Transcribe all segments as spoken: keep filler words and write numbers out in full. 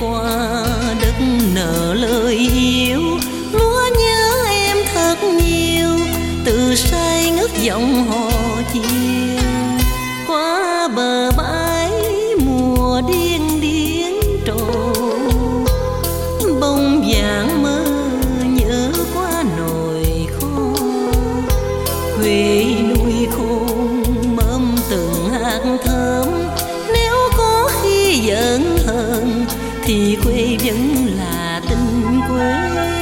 qua đất nợ lời yêu, lúa nhớ em thật nhiều, từ say ngất giọng hò chiều. Qua bờ bãi mùa điên điên trầu, bông vàng mơ nhớ qua nồi khô. Huệ nuôi khôn mâm từng hạt thơm, nếu có khi giận hờn thì quê vẫn là tình quê.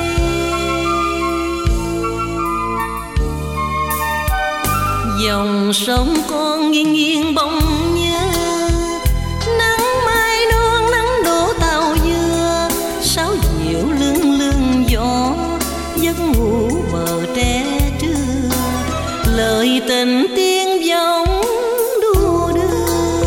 Dòng sông con nghiêng nghiêng bóng nhớ, nắng mai non nắng đổ tàu dừa, sáo diệu lưng lưng gió giấc ngủ bờ tre trưa. Lời tình tiếng vọng đua đưa,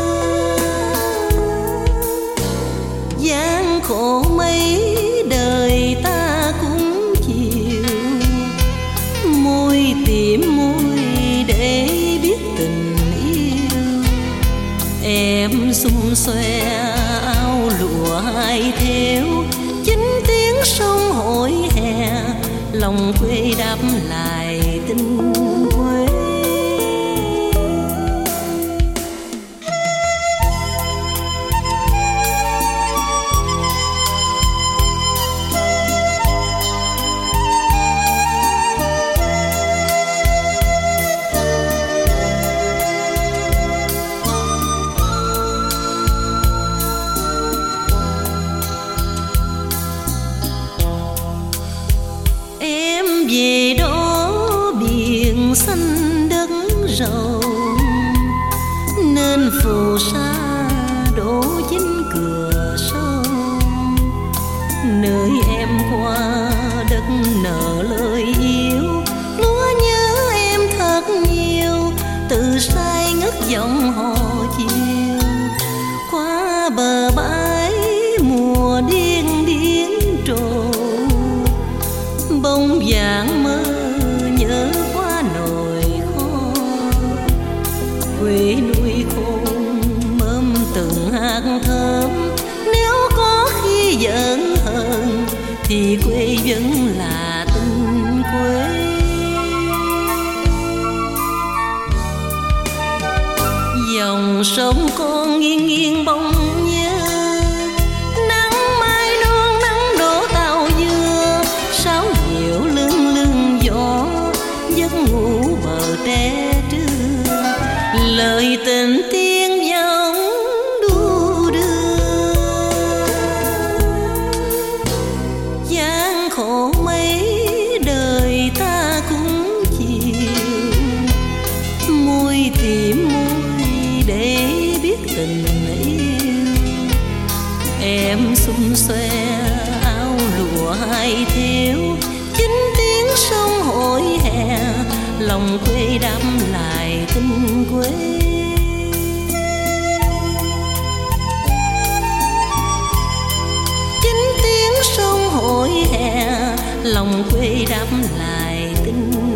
gian khổ mấy đời ta cũng chịu, môi tìm môi để biết tình yêu. Em xum xoe áo lụa hai thêu, chính tiếng sông hội hè, lòng quê đáp lại tình quê. Về đó biển xanh đất rộng, nên phù sa đổ chính cửa sông. Nơi em qua đất nợ lời yêu, lúa nhớ em thật nhiều, từ say ngất giọng hò chiều. Qua bờ bãi mùa điên điên trồ, bông vàng mơ nhớ qua nồi kho. Quê nuôi khôn mâm từng hạt thơm, nếu có khi giận hờn thì quê vẫn là tình quê. Dòng sông con nghiêng nghiêng bóng nhớ, nắng mai non nắng đổ tàu dừa, sáo diệu lưng lưng gió giấc ngủ bờ tre trưa. Lời tình tiếng vọng đu đưa, gian khổ mấy đời ta cũng chịu, môi tìm môi để biết tình yêu. Em xum xoe áo lụa hai thêu, chính tiếng sông hội hè, lòng quê đáp lại tình quê. Chính tiếng sông hội hè, lòng quê đáp lại tình